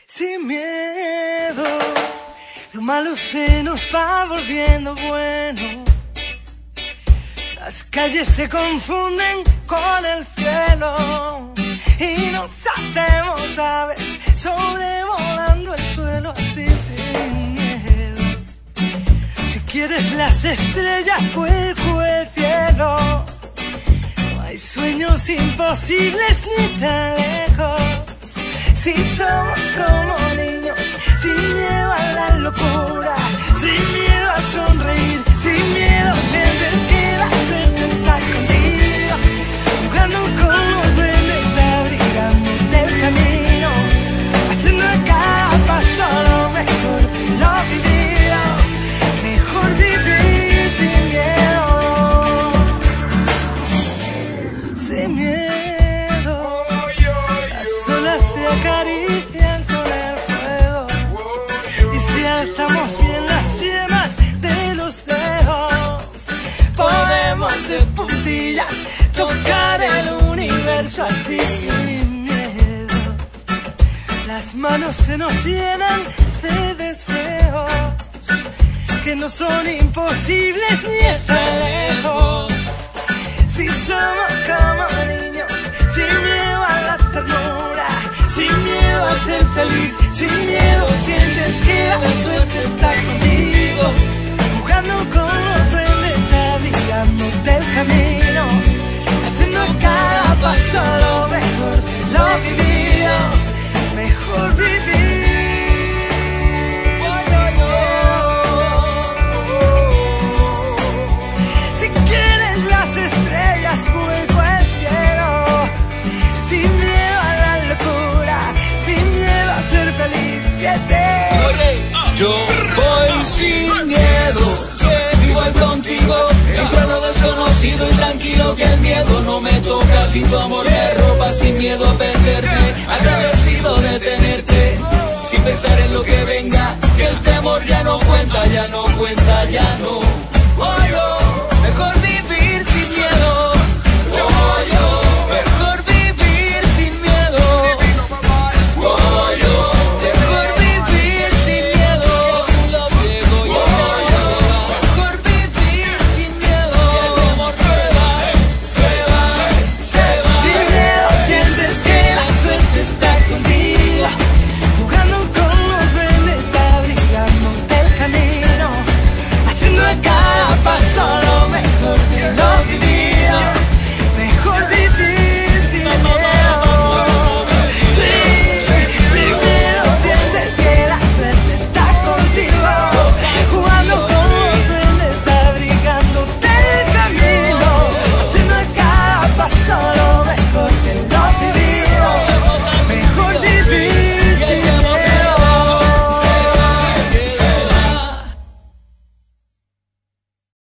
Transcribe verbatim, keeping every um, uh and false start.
sin miedo. Lo malo se nos va volviendo bueno. Las calles se confunden con el cielo y nos hacemos aves sobrevolando el suelo así sin miedo. Si quieres las estrellas, vuelco el cielo. No hay sueños imposibles ni tan lejos. Si somos como niños, sin miedo a la locura, sin miedo a sonreír, sin miedo sientes que la suerte está contigo, jugando con los duendes, abrigándote el camino, haciendo a cada paso lo mejor, lo vivido, mejor vivir sin miedo, sin miedo. Las olas se acarician con el fuego y si alzamos bien las yemas de los dedos, podemos de puntillas tocar el universo así sin miedo. Las manos se nos llenan de deseos que no son imposibles ni están lejos. Si somos como niños, sin miedo a la ternura, sin miedo a ser feliz, sin miedo sientes que la suerte está contigo, jugando con los duendes, abrigándote el camino, haciendo cada paso lo mejor, lo vivido, mejor vivir. Si quieres las estrellas, vuelco al cielo, sin miedo a la locura, sin miedo a ser feliz, siete. Yo voy sin miedo, si voy contigo, entro a lo desconocido y tranquilo que el miedo no me toca. Si tu amor me roba, sin miedo a perderte, agradecido